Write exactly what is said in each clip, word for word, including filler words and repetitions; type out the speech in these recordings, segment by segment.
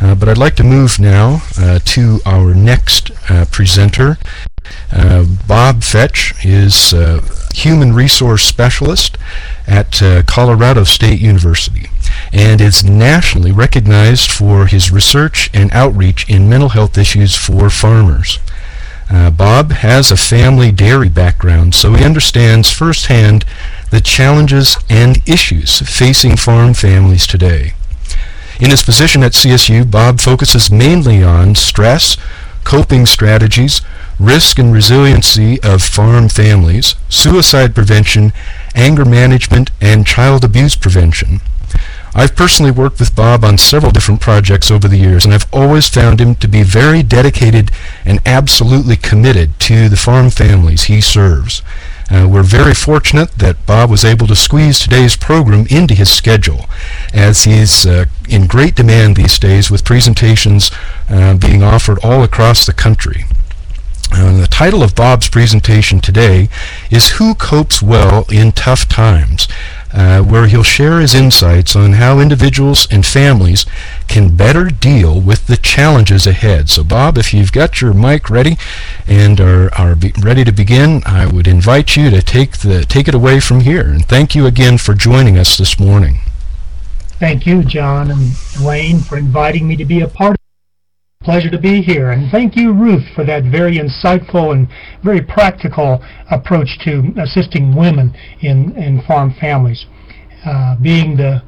Uh, but I'd like to move now uh, to our next uh, presenter. Uh, Bob Fetch is uh, Human Resource Specialist at uh, Colorado State University and is nationally recognized for his research and outreach in mental health issues for farmers. Uh, Bob has a family dairy background, so he understands firsthand the challenges and issues facing farm families today. In his position at C S U, Bob focuses mainly on stress, coping strategies, risk and resiliency of farm families, suicide prevention, anger management, and child abuse prevention. I've personally worked with Bob on several different projects over the years, and I've always found him to be very dedicated and absolutely committed to the farm families he serves. Uh, we're very fortunate that Bob was able to squeeze today's program into his schedule, as he's uh, in great demand these days with presentations uh, being offered all across the country. Uh, the title of Bob's presentation today is Who Copes Well in Tough Times, uh, where he'll share his insights on how individuals and families can better deal with the challenges ahead. So Bob, if you've got your mic ready and are, are be ready to begin, I would invite you to take, the, take it away from here. And thank you again for joining us this morning. Thank you, John and Dwayne, for inviting me to be a part of it. Pleasure to be here, and thank you, Ruth, for that very insightful and very practical approach to assisting women in, in farm families. Uh, being the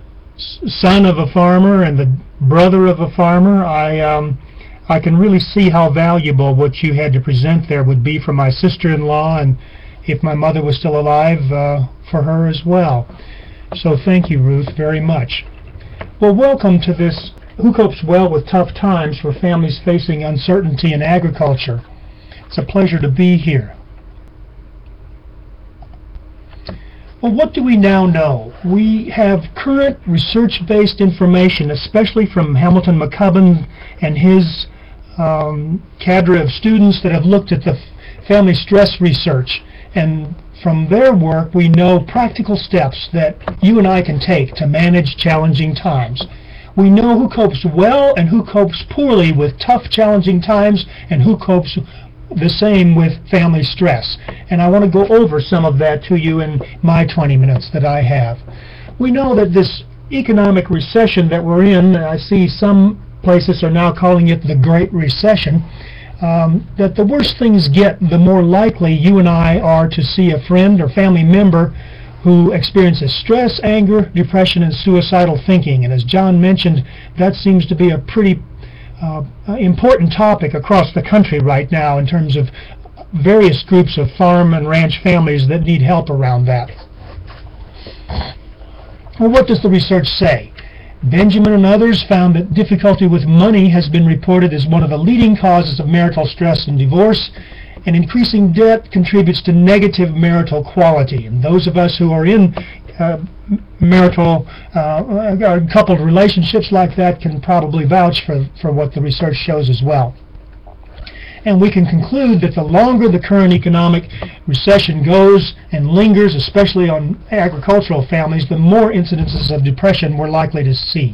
son of a farmer and the brother of a farmer, I um, I can really see how valuable what you had to present there would be for my sister-in-law, and if my mother was still alive, uh, for her as well. So thank you, Ruth, very much. Well, welcome to this Who Copes Well with Tough Times for Families Facing Uncertainty in Agriculture. It's a pleasure to be here. Well, what do we now know? We have current research-based information, especially from Hamilton McCubbin and his um, cadre of students that have looked at the family stress research. And from their work, we know practical steps that you and I can take to manage challenging times. We know who copes well and who copes poorly with tough, challenging times, and who copes the same with family stress. And I want to go over some of that to you in my twenty minutes that I have. We know that this economic recession that we're in, I see some places are now calling it the Great Recession, um, that the worse things get, the more likely you and I are to see a friend or family member who experiences stress, anger, depression, and suicidal thinking. And as John mentioned, that seems to be a pretty uh, important topic across the country right now in terms of various groups of farm and ranch families that need help around that. Well, what does the research say? Benjamin and others found that difficulty with money has been reported as one of the leading causes of marital stress and divorce, and increasing debt contributes to negative marital quality. And those of us who are in uh, marital uh, coupled relationships like that can probably vouch for, for what the research shows as well. And we can conclude that the longer the current economic recession goes and lingers, especially on agricultural families, the more incidences of depression we're likely to see.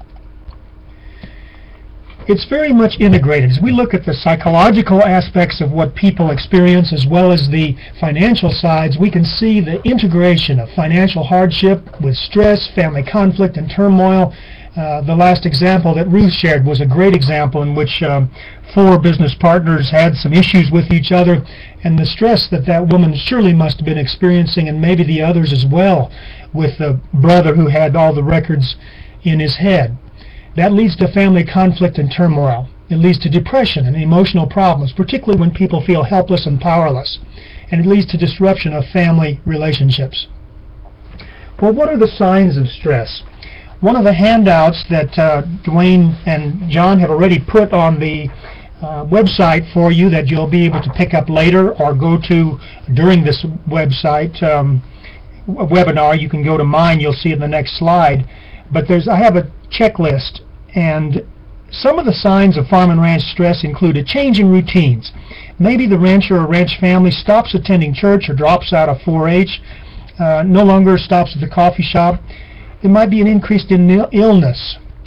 It's very much integrated. As we look at the psychological aspects of what people experience as well as the financial sides, we can see the integration of financial hardship with stress, family conflict, and turmoil. Uh, the last example that Ruth shared was a great example in which um, four business partners had some issues with each other, and the stress that that woman surely must have been experiencing, and maybe the others as well, with the brother who had all the records in his head. That leads to family conflict and turmoil. It leads to depression and emotional problems, particularly when people feel helpless and powerless. And it leads to disruption of family relationships. Well, what are the signs of stress? One of the handouts that uh, Dwayne and John have already put on the uh, website for you that you'll be able to pick up later or go to during this website um, webinar. You can go to mine, you'll see in the next slide. But there's I have a checklist, and some of the signs of farm and ranch stress include a change in routines. Maybe the rancher or ranch family stops attending church or drops out of four H, uh, no longer stops at the coffee shop. There might be an increase in illness.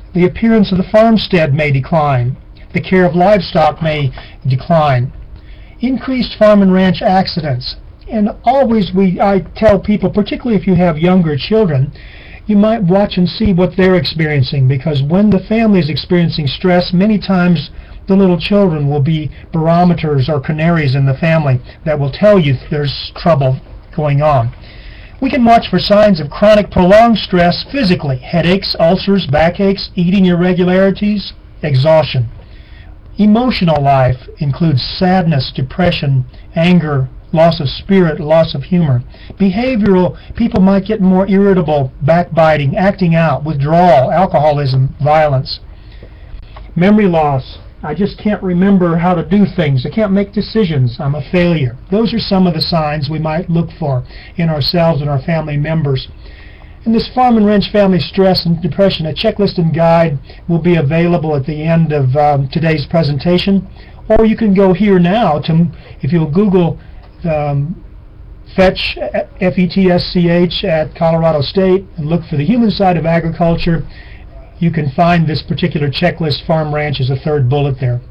The appearance of the farmstead may decline. The care of livestock may decline. Increased farm and ranch accidents. And always we, I tell people, particularly if you have younger children, you might watch and see what they're experiencing, because when the family is experiencing stress, many times the little children will be barometers or canaries in the family that will tell you there's trouble going on. We can watch for signs of chronic prolonged stress physically: headaches, ulcers, backaches, eating irregularities, exhaustion. Emotional life includes sadness, depression, anger, loss of spirit, loss of humor. Behavioral, people might get more irritable, backbiting, acting out, withdrawal, alcoholism, violence. Memory loss. I just can't remember how to do things. I can't make decisions. I'm a failure. Those are some of the signs we might look for in ourselves and our family members. In this Farm and Ranch Family Stress and Depression, a checklist and guide will be available at the end of um, today's presentation. Or you can go here now to, if you'll Google um, Fetch, F E T S C H, at Colorado State, and look for the human side of agriculture. You can find this particular checklist. Farm Ranch is a third bullet there.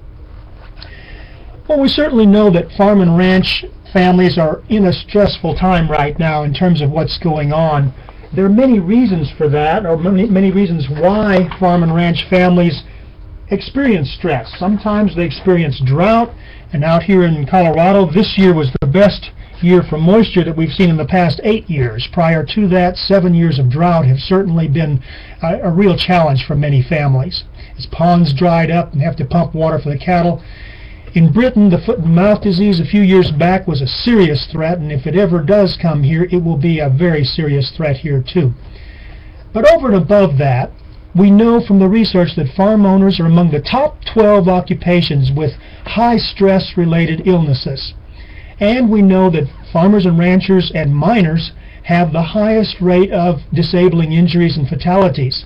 Well, we certainly know that farm and ranch families are in a stressful time right now in terms of what's going on. There are many reasons for that, or many, many reasons why farm and ranch families experience stress. Sometimes they experience drought, and out here in Colorado, this year was the best year for moisture that we've seen in the past eight years. Prior to that, seven years of drought have certainly been a, a real challenge for many families, as ponds dried up and have to pump water for the cattle. In Britain, the foot and mouth disease a few years back was a serious threat, and if it ever does come here, it will be a very serious threat here too. But over and above that, we know from the research that farm owners are among the top twelve occupations with high stress-related illnesses. And we know that farmers and ranchers and miners have the highest rate of disabling injuries and fatalities.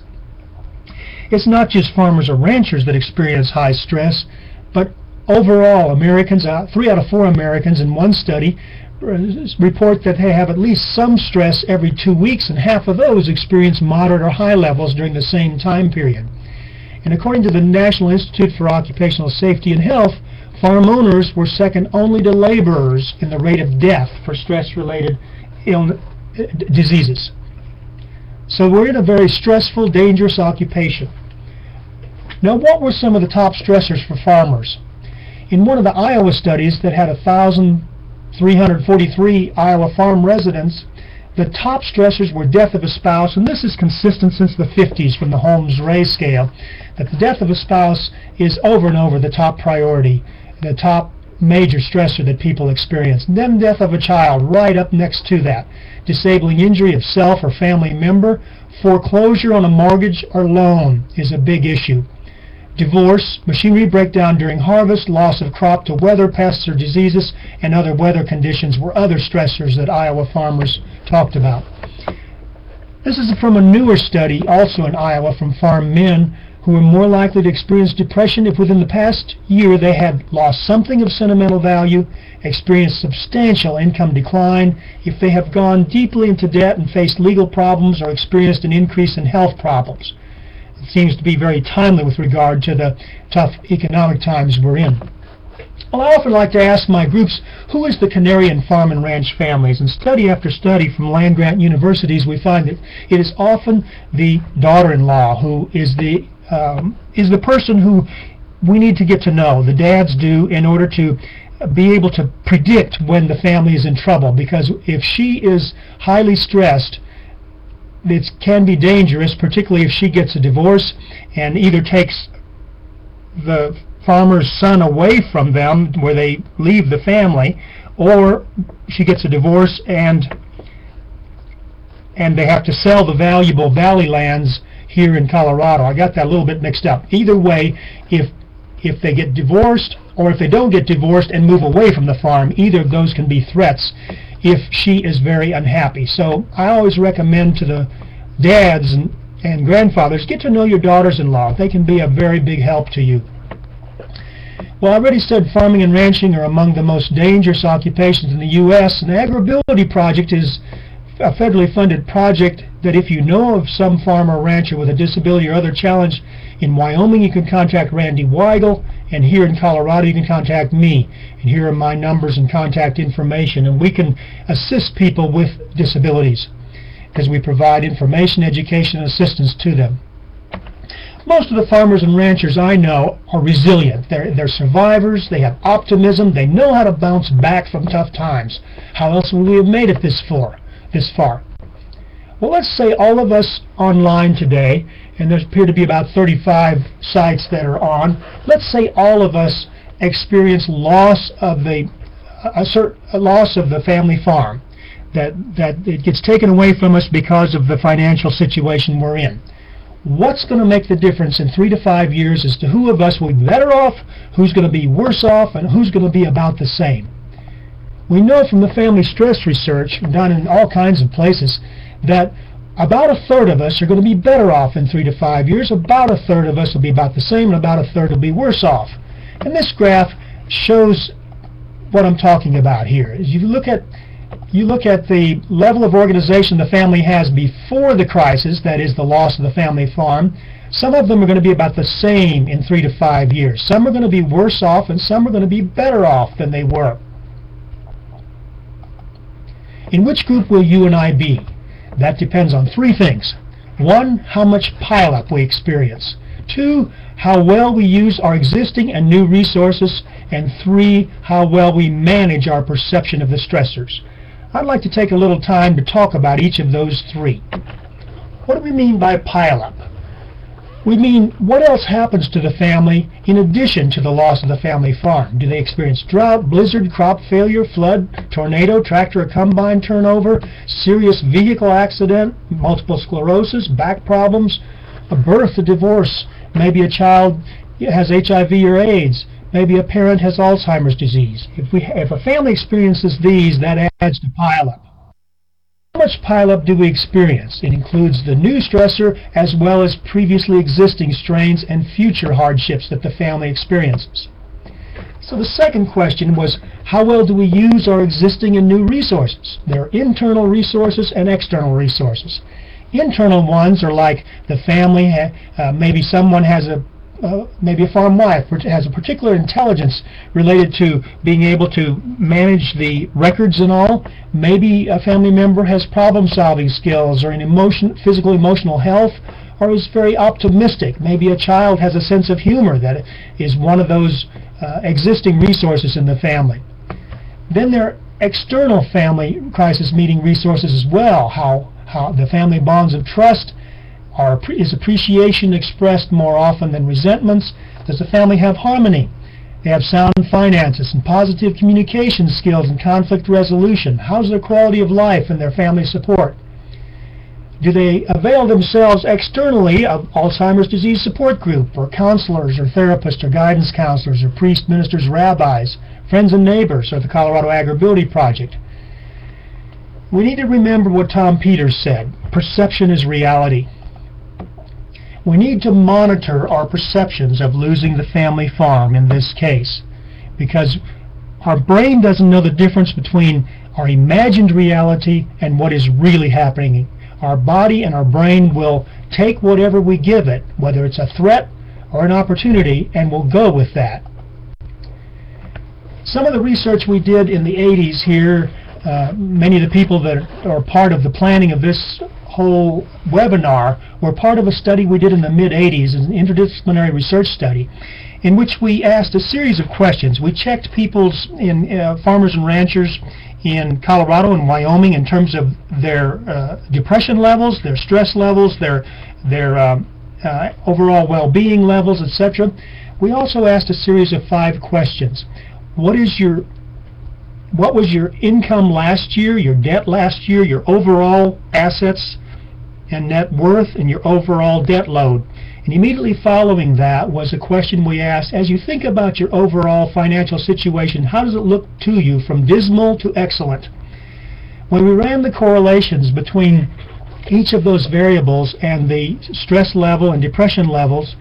It's not just farmers or ranchers that experience high stress, but overall, Americans, uh, three out of four Americans in one study report that they have at least some stress every two weeks, and half of those experience moderate or high levels during the same time period. And according to the National Institute for Occupational Safety and Health, farm owners were second only to laborers in the rate of death for stress-related illness, diseases. So we're in a very stressful, dangerous occupation. Now, what were some of the top stressors for farmers? In one of the Iowa studies that had one thousand three hundred forty-three Iowa farm residents, the top stressors were death of a spouse, and this is consistent since the fifties from the Holmes-Ray scale, that the death of a spouse is over and over the top priority, the top major stressor that people experience. And then death of a child right up next to that. Disabling injury of self or family member. Foreclosure on a mortgage or loan is a big issue. Divorce, machinery breakdown during harvest, loss of crop to weather, pests or diseases, and other weather conditions were other stressors that Iowa farmers talked about. This is from a newer study, also in Iowa, from farm men who were more likely to experience depression if within the past year they had lost something of sentimental value, experienced substantial income decline, if they have gone deeply into debt and faced legal problems, or experienced an increase in health problems. It seems to be very timely with regard to the tough economic times we're in. Well, I often like to ask my groups, who is the canary in farm and ranch families? And study after study from land-grant universities, we find that it is often the daughter-in-law who is the um, is the person who we need to get to know. The dads do, in order to be able to predict when the family is in trouble, because if she is highly stressed, it can be dangerous, particularly if she gets a divorce and either takes the farmer's son away from them, where they leave the family, or she gets a divorce and and they have to sell the valuable valley lands here in Colorado. I got that a little bit mixed up. Either way, if if they get divorced or if they don't get divorced and move away from the farm, either of those can be threats if she is very unhappy. So I always recommend to the dads and, and grandfathers, get to know your daughters-in-law. They can be a very big help to you. Well, I already said farming and ranching are among the most dangerous occupations in the U S, and the AgriAbility Project is a federally funded project that if you know of some farmer or rancher with a disability or other challenge in Wyoming, you can contact Randy Weigel, and here in Colorado, you can contact me. And here are my numbers and contact information, and we can assist people with disabilities because we provide information, education, and assistance to them. Most of the farmers and ranchers I know are resilient. They're, they're survivors. They have optimism. They know how to bounce back from tough times. How else would we have made it this far? This far? Well, let's say all of us online today, and there appear to be about thirty-five sites that are on. Let's say all of us experience loss of the a certain a loss of the family farm, that that it gets taken away from us because of the financial situation we're in. What's going to make the difference in three to five years as to who of us will be better off, who's going to be worse off, and who's going to be about the same? We know from the family stress research done in all kinds of places that about a third of us are going to be better off in three to five years, about a third of us will be about the same, and about a third will be worse off. And this graph shows what I'm talking about here. As you look at You look at the level of organization the family has before the crisis, that is the loss of the family farm. Some of them are going to be about the same in three to five years. Some are going to be worse off, and some are going to be better off than they were. In which group will you and I be? That depends on three things. One, how much pileup we experience. Two, how well we use our existing and new resources. And three, how well we manage our perception of the stressors. I'd like to take a little time to talk about each of those three. What do we mean by pileup? We mean what else happens to the family in addition to the loss of the family farm? Do they experience drought, blizzard, crop failure, flood, tornado, tractor or combine turnover, serious vehicle accident, multiple sclerosis, back problems, a birth, a divorce, maybe a child has H I V or AIDS, maybe a parent has Alzheimer's disease. If we, if a family experiences these, that adds to pileup. How much pileup do we experience? It includes the new stressor as well as previously existing strains and future hardships that the family experiences. So the second question was, how well do we use our existing and new resources? There are internal resources and external resources. Internal ones are like the family, uh, maybe someone has a Uh, maybe a farm wife has a particular intelligence related to being able to manage the records and all. Maybe a family member has problem-solving skills or an emotion, physical, emotional health, or is very optimistic. Maybe a child has a sense of humor that is one of those uh, existing resources in the family. Then there are external family crisis meeting resources as well. How, how the family bonds of trust. Are, is appreciation expressed more often than resentments? Does the family have harmony? They have sound finances and positive communication skills and conflict resolution. How's their quality of life and their family support? Do they avail themselves externally of Alzheimer's disease support group, or counselors or therapists or guidance counselors or priests, ministers, rabbis, friends and neighbors, or the Colorado Agri-Ability Project? We need to remember what Tom Peters said. Perception is reality. We need to monitor our perceptions of losing the family farm in this case, because our brain doesn't know the difference between our imagined reality and what is really happening. Our body and our brain will take whatever we give it, whether it's a threat or an opportunity, and will go with that. Some of the research we did in the eighties here, uh, many of the people that are part of the planning of this whole webinar were part of a study we did in the mid eighties, an interdisciplinary research study, in which we asked a series of questions. We checked people's, in uh, farmers and ranchers in Colorado and Wyoming in terms of their uh, depression levels, their stress levels, their their um, uh, overall well-being levels, et cetera. We also asked a series of five questions. What is your What was your income last year, your debt last year, your overall assets and net worth, and your overall debt load? And immediately following that was a question we asked, as you think about your overall financial situation, how does it look to you from dismal to excellent? When we ran the correlations between each of those variables and the stress level and depression levels,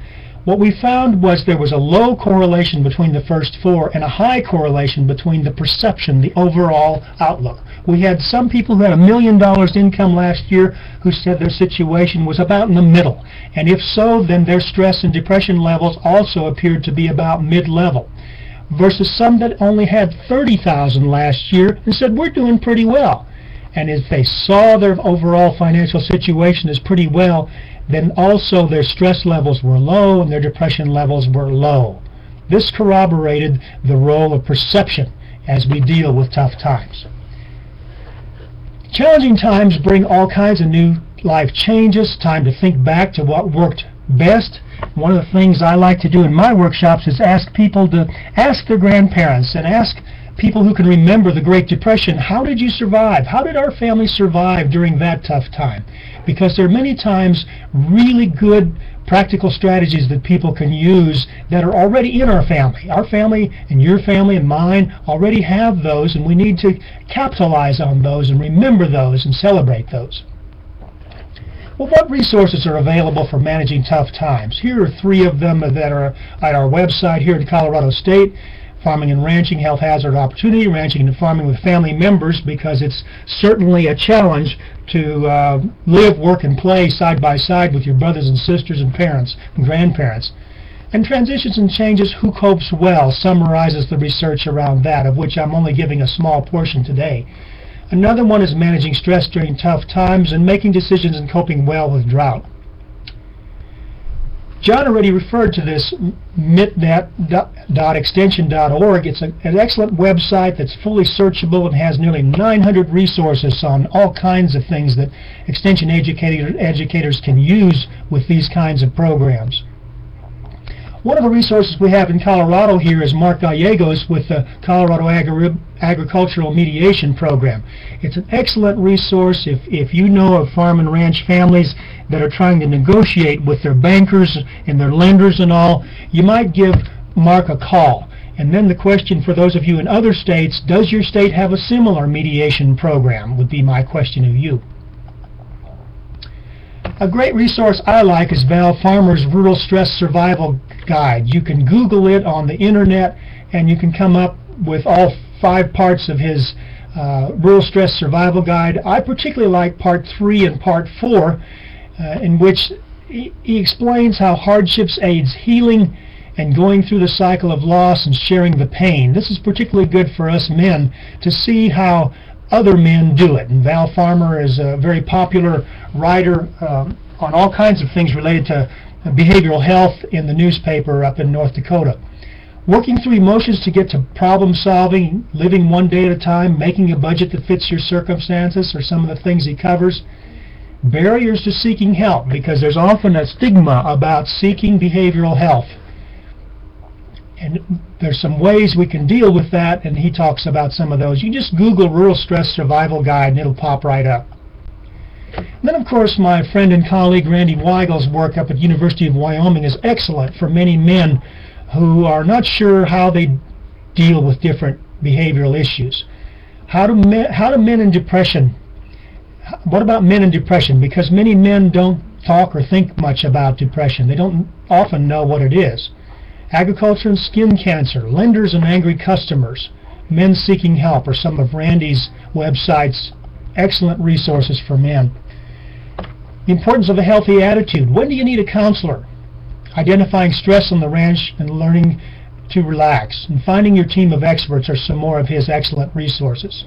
What we found was there was a low correlation between the first four and a high correlation between the perception, the overall outlook. We had some people who had a million dollars income last year who said their situation was about in the middle. And if so, then their stress and depression levels also appeared to be about mid-level. Versus some that only had thirty thousand last year and said, we're doing pretty well. And if they saw their overall financial situation as pretty well, then also their stress levels were low and their depression levels were low. This corroborated the role of perception as we deal with tough times. Challenging times bring all kinds of new life changes, time to think back to what worked best. One of the things I like to do in my workshops is ask people to ask their grandparents and ask people who can remember the Great Depression, how did you survive? How did our family survive during that tough time? Because there are many times really good practical strategies that people can use that are already in our family. Our family and your family and mine already have those, and we need to capitalize on those and remember those and celebrate those. Well, what resources are available for managing tough times? Here are three of them that are at our website here at Colorado State. Farming and Ranching, Health Hazard Opportunity, Ranching and Farming with Family Members, because it's certainly a challenge to uh, live, work, and play side by side with your brothers and sisters and parents and grandparents. And Transitions and Changes, Who Copes Well, summarizes the research around that, of which I'm only giving a small portion today. Another one is Managing Stress During Tough Times and Making Decisions and Coping Well with Drought. John already referred to this mitnet dot extension dot org. It's a, an excellent website that's fully searchable and has nearly nine hundred resources on all kinds of things that extension educator, educators can use with these kinds of programs. One of the resources we have in Colorado here is Mark Gallegos with the Colorado Agri Agricultural Mediation Program. It's an excellent resource if, if you know of farm and ranch families that are trying to negotiate with their bankers and their lenders and all. You might give Mark a call. And then the question for those of you in other states, does your state have a similar mediation program, would be my question of you. A great resource I like is Val Farmer's Rural Stress Survival Guide. You can Google it on the internet and you can come up with all five parts of his uh, Rural Stress Survival Guide. I particularly like part three and part four, uh, in which he, he explains how hardships aids healing and going through the cycle of loss and sharing the pain. This is particularly good for us men to see how other men do it. And Val Farmer is a very popular writer um, on all kinds of things related to behavioral health in the newspaper up in North Dakota. Working through emotions to get to problem solving, living one day at a time, making a budget that fits your circumstances are some of the things he covers. Barriers to seeking help, because there's often a stigma about seeking behavioral health. And there's some ways we can deal with that, and he talks about some of those. You just Google Rural Stress Survival Guide and it'll pop right up. And then, of course, my friend and colleague Randy Weigel's work up at University of Wyoming is excellent for many men who are not sure how they deal with different behavioral issues. How do men, how do men in depression, what about men in depression? Because many men don't talk or think much about depression. They don't often know what it is. Agriculture and skin cancer, lenders and angry customers, men seeking help are some of Randy's website's excellent resources for men. The importance of a healthy attitude. When do you need a counselor? Identifying stress on the ranch and learning to relax. And finding your team of experts are some more of his excellent resources.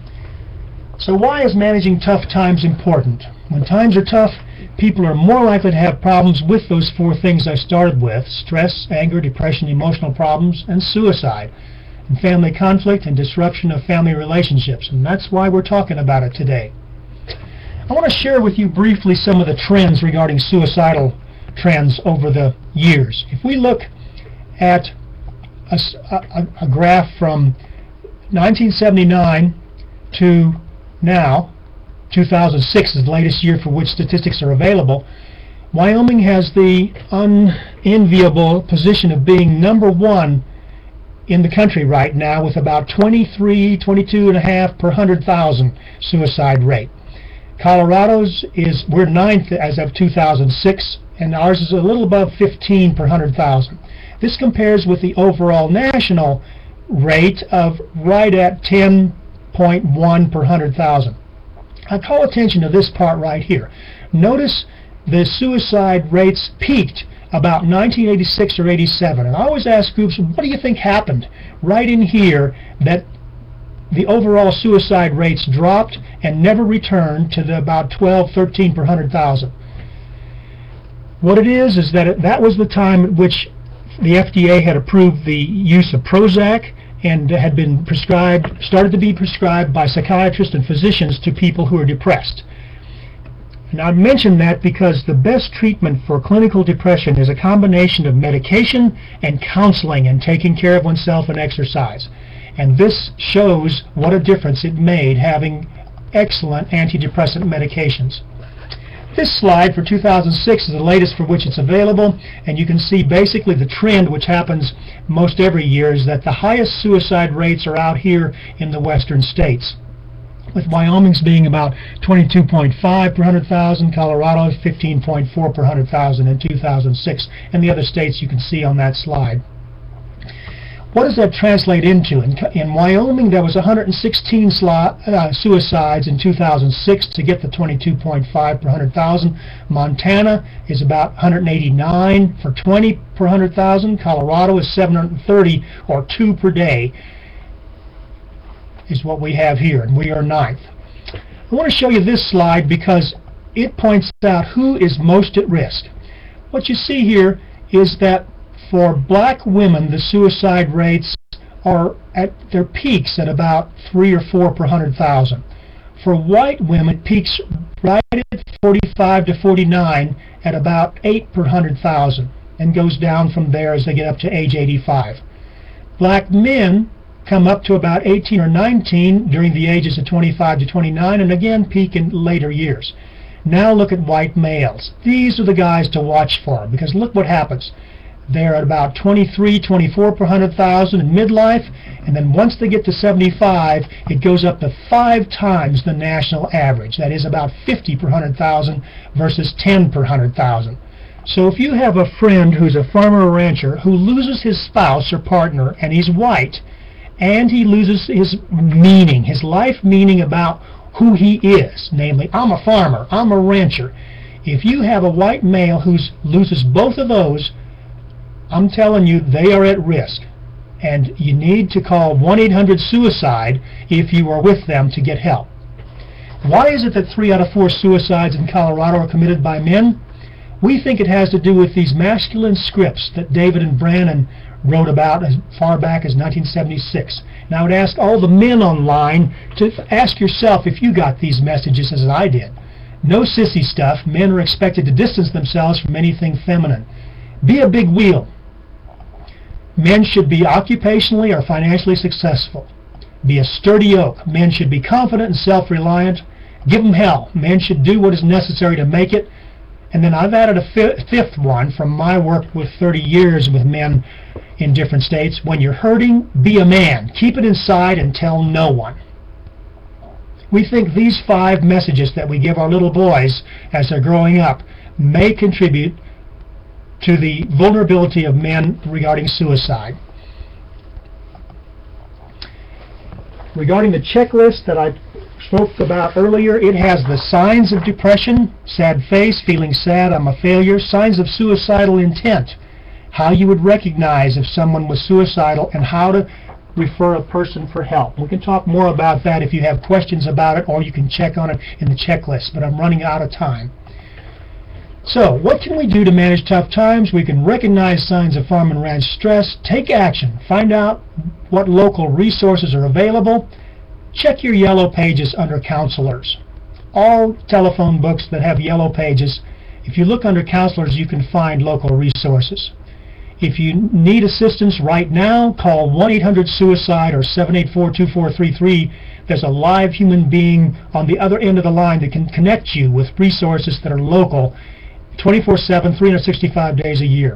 So why is managing tough times important? When times are tough, people are more likely to have problems with those four things I started with: stress, anger, depression, emotional problems, and suicide, and family conflict and disruption of family relationships. And that's why we're talking about it today. I want to share with you briefly some of the trends regarding suicidal trends over the years. If we look at a, a, a graph from nineteen seventy-nine to now, two thousand six is the latest year for which statistics are available, Wyoming has the unenviable position of being number one in the country right now, with about twenty-three, twenty-two and a half per one hundred thousand suicide rate. Colorado's is, we're ninth as of two thousand six and ours is a little above fifteen per one hundred thousand. This compares with the overall national rate of right at ten point one per one hundred thousand. I call attention to this part right here. Notice the suicide rates peaked about nineteen eighty-six or eighty-seven, and I always ask groups, what do you think happened right in here that the overall suicide rates dropped and never returned to the about twelve, thirteen per one hundred thousand? What it is is that it, that was the time at which the F D A had approved the use of Prozac and had been prescribed, started to be prescribed by psychiatrists and physicians to people who are depressed. And I mention that because the best treatment for clinical depression is a combination of medication and counseling and taking care of oneself and exercise. And this shows what a difference it made having excellent antidepressant medications. This slide for two thousand six is the latest for which it's available, and you can see basically the trend, which happens most every year, is that the highest suicide rates are out here in the western states, with Wyoming's being about twenty-two point five per one hundred thousand, Colorado's fifteen point four per one hundred thousand in two thousand six, and the other states you can see on that slide. What does that translate into? In, in Wyoming, there was one hundred sixteen sli uh, suicides in two thousand six to get the twenty-two point five per one hundred thousand. Montana is about one hundred eighty-nine for twenty per one hundred thousand. Colorado is seven hundred thirty, or two per day, is what we have here, and we are ninth. I want to show you this slide because it points out who is most at risk. What you see here is that for black women, the suicide rates are at their peaks at about three or four per one hundred thousand. For white women, it peaks right at forty-five to forty-nine at about eight per one hundred thousand and goes down from there as they get up to age eighty-five. Black men come up to about eighteen or nineteen during the ages of twenty-five to twenty-nine and again peak in later years. Now look at white males. These are the guys to watch for, because look what happens. They're at about twenty-three, twenty-four per one hundred thousand in midlife, and then once they get to seventy-five, it goes up to five times the national average. That is about fifty per one hundred thousand versus ten per one hundred thousand. So if you have a friend who's a farmer or rancher who loses his spouse or partner and he's white, and he loses his meaning, his life meaning about who he is, namely, I'm a farmer, I'm a rancher. If you have a white male who loses both of those, I'm telling you, they are at risk, and you need to call one eight hundred suicide if you are with them to get help. Why is it that three out of four suicides in Colorado are committed by men? We think it has to do with these masculine scripts that David and Brannon wrote about as far back as nineteen seventy-six. And I would ask all the men online to ask yourself if you got these messages as I did. No sissy stuff. Men are expected to distance themselves from anything feminine. Be a big wheel. Men should be occupationally or financially successful. Be a sturdy oak. Men should be confident and self-reliant. Give them hell. Men should do what is necessary to make it. And then I've added a fi fifth one from my work with thirty years with men in different states. When you're hurting, be a man. Keep it inside and tell no one. We think these five messages that we give our little boys as they're growing up may contribute to the vulnerability of men regarding suicide. Regarding the checklist that I spoke about earlier, it has the signs of depression: sad face, feeling sad, I'm a failure; signs of suicidal intent, how you would recognize if someone was suicidal, and how to refer a person for help. We can talk more about that if you have questions about it, or you can check on it in the checklist, but I'm running out of time. So, what can we do to manage tough times? We can recognize signs of farm and ranch stress, take action, find out what local resources are available, check your yellow pages under counselors. All telephone books that have yellow pages, if you look under counselors, you can find local resources. If you need assistance right now, call one eight hundred suicide or seven eight four, two four three three. There's a live human being on the other end of the line that can connect you with resources that are local twenty-four seven, three hundred sixty-five days a year.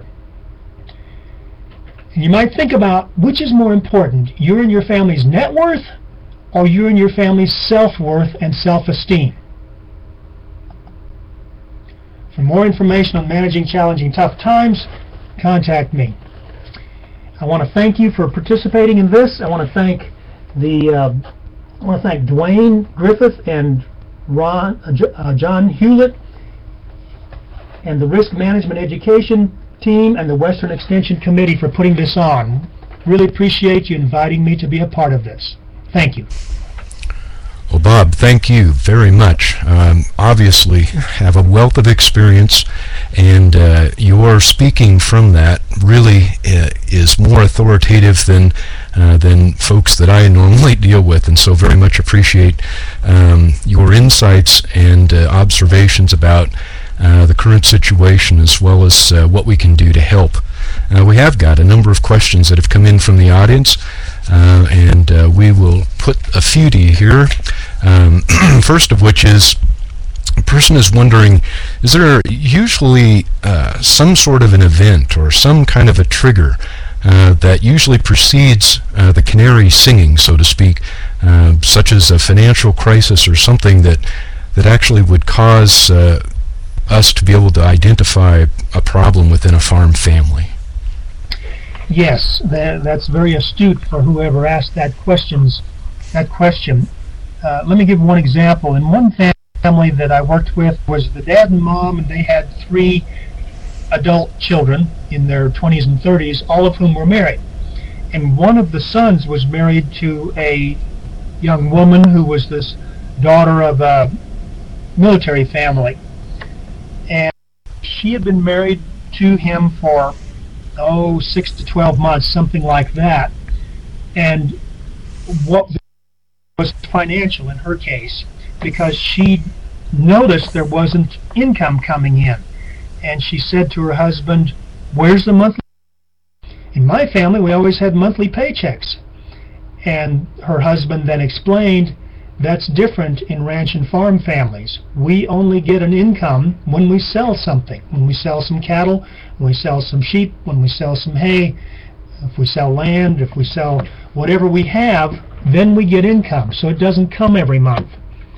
And you might think about which is more important, you and your family's net worth or you and your family's self-worth and self-esteem. For more information on managing challenging tough times, contact me. I want to thank you for participating in this. I want to thank the uh, I want to thank Dwayne Griffith and Ron uh, J- uh, John Hewlett and the Risk Management Education team and the Western Extension Committee for putting this on. Really appreciate you inviting me to be a part of this. Thank you. Well, Bob, thank you very much. Um, obviously, have a wealth of experience, and uh, your speaking from that really uh, is more authoritative than uh, than folks that I normally deal with, and so very much appreciate um, your insights and uh, observations about uh, the current situation, as well as uh, what we can do to help. Uh, we have got a number of questions that have come in from the audience, uh, and uh, we will put a few to you here. Um, first of which is, a person is wondering, is there usually uh, some sort of an event or some kind of a trigger uh, that usually precedes uh, the canary singing, so to speak, uh, such as a financial crisis or something that, that actually would cause uh, us to be able to identify a problem within a farm family? Yes, that, that's very astute for whoever asked that questions that question. Uh, let me give one example. In one family that I worked with was the dad and mom, and they had three adult children in their twenties and thirties, all of whom were married. And one of the sons was married to a young woman who was this daughter of a military family. And she had been married to him for, oh, six to twelve months, something like that. And what was financial in her case, because she noticed there wasn't income coming in. And she said to her husband, "Where's the monthly?" In my family, we always had monthly paychecks. And her husband then explained, that's different in ranch and farm families. We only get an income when we sell something. When we sell some cattle, when we sell some sheep, when we sell some hay, if we sell land, if we sell whatever we have, then we get income. So it doesn't come every month.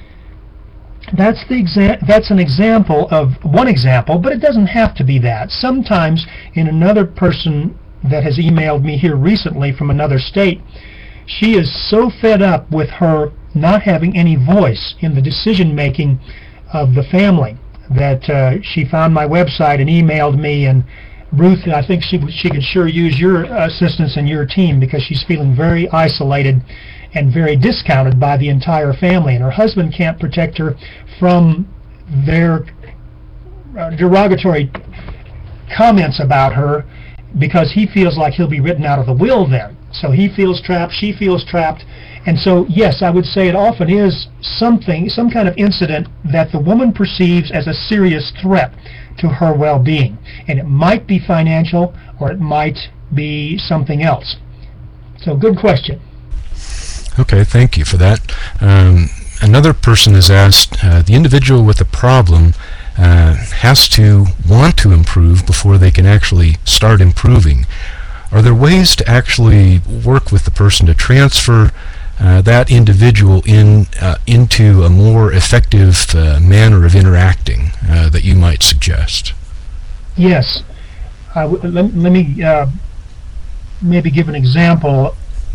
That's the exa- that's an example of one example, but it doesn't have to be that. Sometimes in another person that has emailed me here recently from another state, she is so fed up with her not having any voice in the decision making of the family that uh, she found my website and emailed me. And Ruth, I think she she could sure use your assistance and your team, because she's feeling very isolated and very discounted by the entire family, and her husband can't protect her from their uh, derogatory comments about her, because he feels like he'll be written out of the will then. So he feels trapped, she feels trapped. And so, yes, I would say it often is something, some kind of incident that the woman perceives as a serious threat to her well-being. And it might be financial, or it might be something else. So, good question. Okay, thank you for that. Um, another person has asked, uh, the individual with the problem uh, has to want to improve before they can actually start improving. Are there ways to actually work with the person to transfer uh, that individual in uh, into a more effective uh, manner of interacting uh, that you might suggest? Yes. Uh, w- let, let me uh, maybe give an example.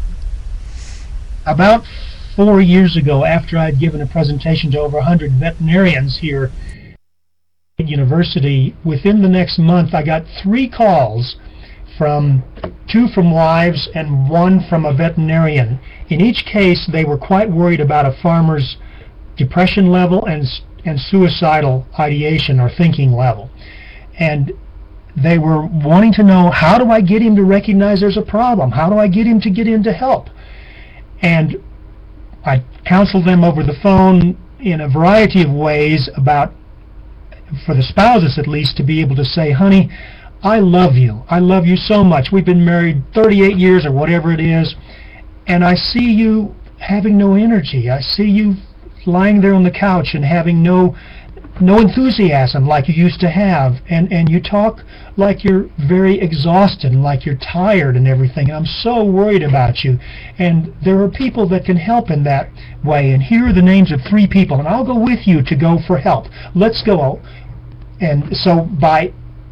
About four years ago, after I'd given a presentation to over one hundred veterinarians here at university, within the next month I got three calls, from two from wives and one from a veterinarian. In each case, they were quite worried about a farmer's depression level and and suicidal ideation or thinking level. And they were wanting to know, how do I get him to recognize there's a problem? How do I get him to get into help? And I counseled them over the phone in a variety of ways about, for the spouses at least, to be able to say, honey, I love you. I love you so much. We've been married thirty-eight years or whatever it is, and I see you having no energy. I see you lying there on the couch and having no no enthusiasm like you used to have, and, and you talk like you're very exhausted and like you're tired and everything. I'm so worried about you. And there are people that can help in that way, and here are the names of three people, and I'll go with you to go for help. Let's go. and so by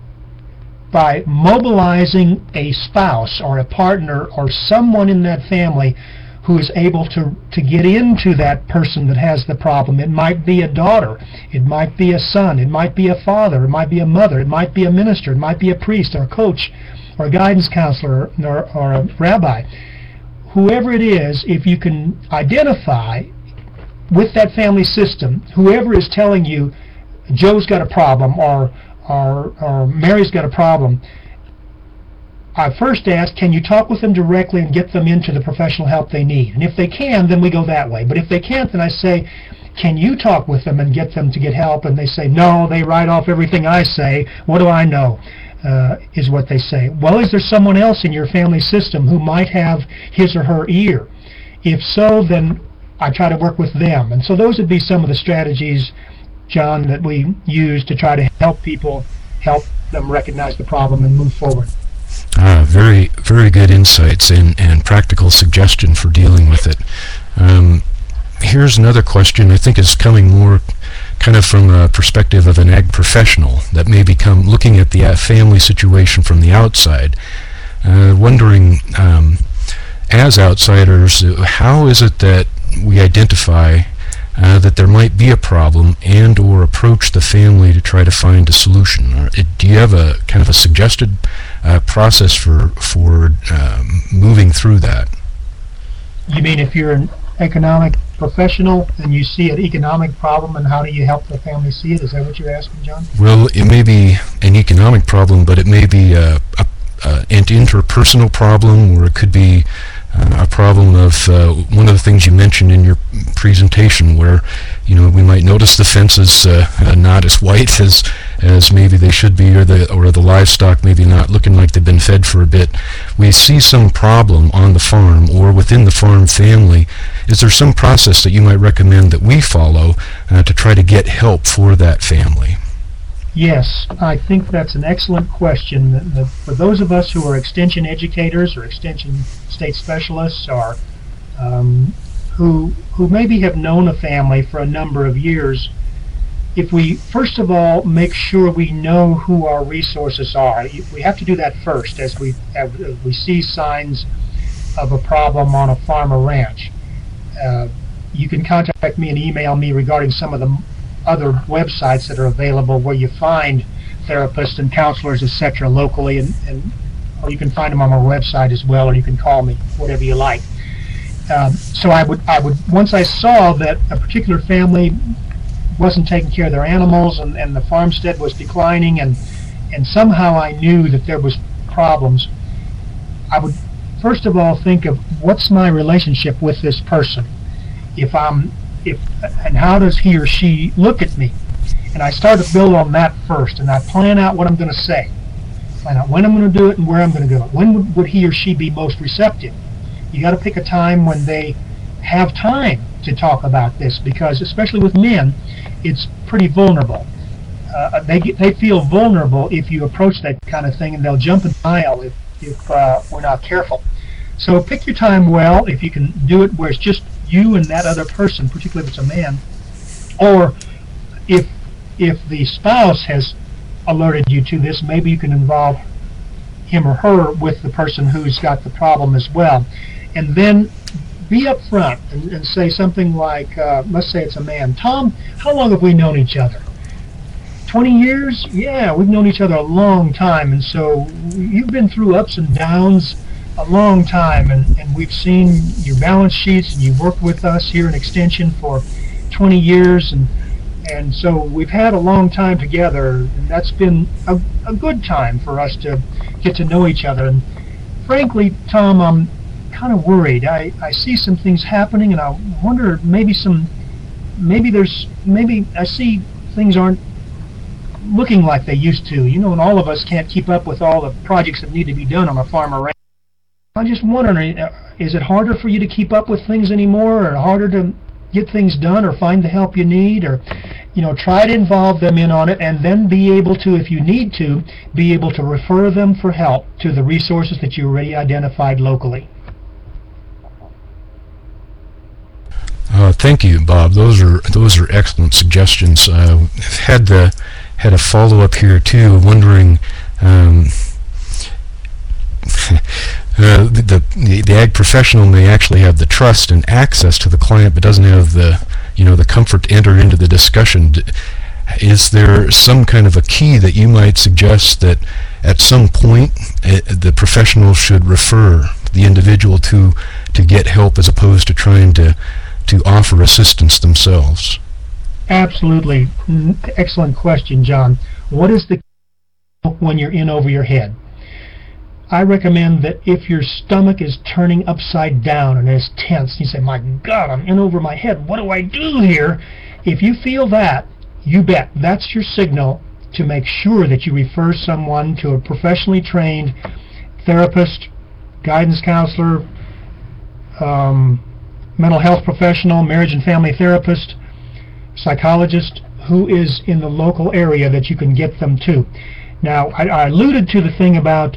by mobilizing a spouse or a partner or someone in that family who is able to, to get into that person that has the problem. It might be a daughter, it might be a son, it might be a father, it might be a mother, it might be a minister, it might be a priest or a coach or a guidance counselor or, or a rabbi. Whoever it is, if you can identify with that family system, whoever is telling you Joe's got a problem or or, or Mary's got a problem, I first ask, can you talk with them directly and get them into the professional help they need? And if they can, then we go that way. But if they can't, then I say, can you talk with them and get them to get help? And they say, no, they write off everything I say. What do I know? Uh, is what they say. Well, is there someone else in your family system who might have his or her ear? If so, then I try to work with them. And so those would be some of the strategies, John, that we use to try to help people, help them recognize the problem and move forward. Ah, very, very good insights and, and practical suggestion for dealing with it. Um, here's another question I think is coming more kind of from a perspective of an ag professional that may become looking at the uh, family situation from the outside, uh, wondering, um, as outsiders, uh, how is it that we identify uh, that there might be a problem and or approach the family to try to find a solution? Or, uh, do you have a kind of a suggested uh, process for, for um, moving through that? You mean if you're an economic professional and you see an economic problem, and how do you help the family see it? Is that what you're asking, John? Well, it may be an economic problem, but it may be a, a, a, an interpersonal problem, or it could be uh, a problem of uh, one of the things you mentioned in your presentation, where you know we might notice the fences uh, uh, not as white as as maybe they should be, or the or the livestock maybe not looking like they've been fed for a bit. We see some problem on the farm or within the farm family. Is there some process that you might recommend that we follow uh, to try to get help for that family? Yes, I think that's an excellent question. The, the, for those of us who are extension educators or extension state specialists, or um, who who maybe have known a family for a number of years, if we first of all make sure we know who our resources are, we have to do that first as we as we see signs of a problem on a farm or ranch. Uh, you can contact me and email me regarding some of the other websites that are available where you find therapists and counselors, et cetera, locally, and, and or you can find them on our website as well, or you can call me, whatever you like. Um, so I would, I would, once I saw that a particular family wasn't taking care of their animals, and, and the farmstead was declining, and and somehow I knew that there was problems, I would first of all think of what's my relationship with this person. If I'm If, and how does he or she look at me? And I start to build on that first, and I plan out what I'm going to say. Plan out when I'm going to do it and where I'm going to go. When would, would he or she be most receptive? You got to pick a time when they have time to talk about this, because especially with men, it's pretty vulnerable. Uh, they get, they feel vulnerable if you approach that kind of thing, and they'll jump in the aisle if, if uh, we're not careful. So pick your time well. If you can do it where it's just you and that other person, particularly if it's a man, or if if the spouse has alerted you to this, maybe you can involve him or her with the person who's got the problem as well. And then be up front and, and say something like, uh, let's say it's a man, Tom, how long have we known each other? twenty years? Yeah, we've known each other a long time, and so you've been through ups and downs a long time, and, and we've seen your balance sheets, and you've worked with us here in Extension for twenty years, and and so we've had a long time together, and that's been a, a good time for us to get to know each other. And frankly, Tom, I'm kind of worried. I, I see some things happening, and I wonder maybe some maybe there's maybe I see things aren't looking like they used to, you know, and all of us can't keep up with all the projects that need to be done on a farm or ranch. I'm just wondering, is it harder for you to keep up with things anymore, or harder to get things done, or find the help you need, or, you know, try to involve them in on it, and then be able to, if you need to, be able to refer them for help to the resources that you already identified locally. Uh, thank you, Bob. Those are those are excellent suggestions. Uh, had the had a follow-up here too, wondering um, uh, the, the the ag professional may actually have the trust and access to the client, but doesn't have the you know the comfort to enter into the discussion. Is there some kind of a key that you might suggest that at some point uh, the professional should refer the individual to to get help, as opposed to trying to to offer assistance themselves? Absolutely. Excellent question, John. What is the key when you're in over your head? I recommend that if your stomach is turning upside down and is tense, you say, my God, I'm in over my head. What do I do here? If you feel that, you bet that's your signal to make sure that you refer someone to a professionally trained therapist, guidance counselor, um, mental health professional, marriage and family therapist, psychologist, who is in the local area that you can get them to. Now, I, I alluded to the thing about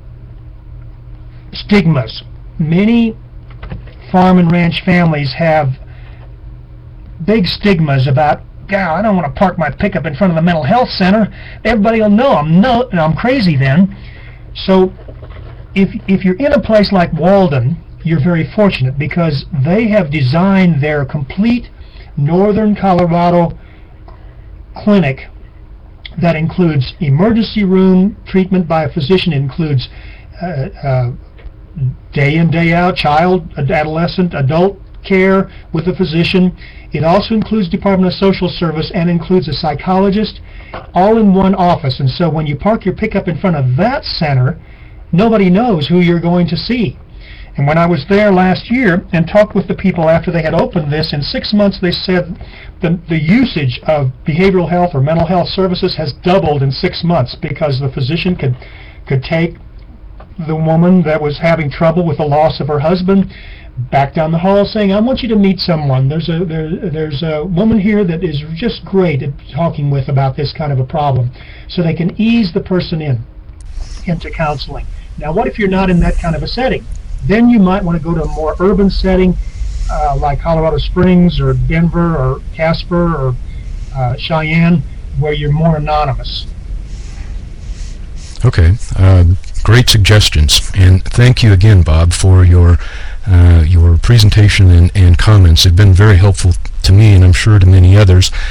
stigmas. Many farm and ranch families have big stigmas about, God, I don't want to park my pickup in front of the mental health center. Everybody will know I'm no, I'm crazy then. So if if you're in a place like Walden, you're very fortunate, because they have designed their complete northern Colorado clinic that includes emergency room treatment by a physician, includes uh, uh, day in, day out child, adolescent, adult care with a physician. It also includes Department of Social Service and includes a psychologist, all in one office. And so when you park your pickup in front of that center, nobody knows who you're going to see. And when I was there last year and talked with the people after they had opened this, in six months they said the, the usage of behavioral health or mental health services has doubled in six months because the physician could could take the woman that was having trouble with the loss of her husband back down the hall saying, I want you to meet someone. There's a there, there's a woman here that is just great at talking with about this kind of a problem. So they can ease the person in into counseling. Now, what if you're not in that kind of a setting? Then you might want to go to a more urban setting uh, like Colorado Springs or Denver or Casper or uh, Cheyenne, where you're more anonymous. Okay, uh, great suggestions, and thank you again, Bob, for your uh, your presentation and, and comments. They've been very helpful to me, and I'm sure to many others.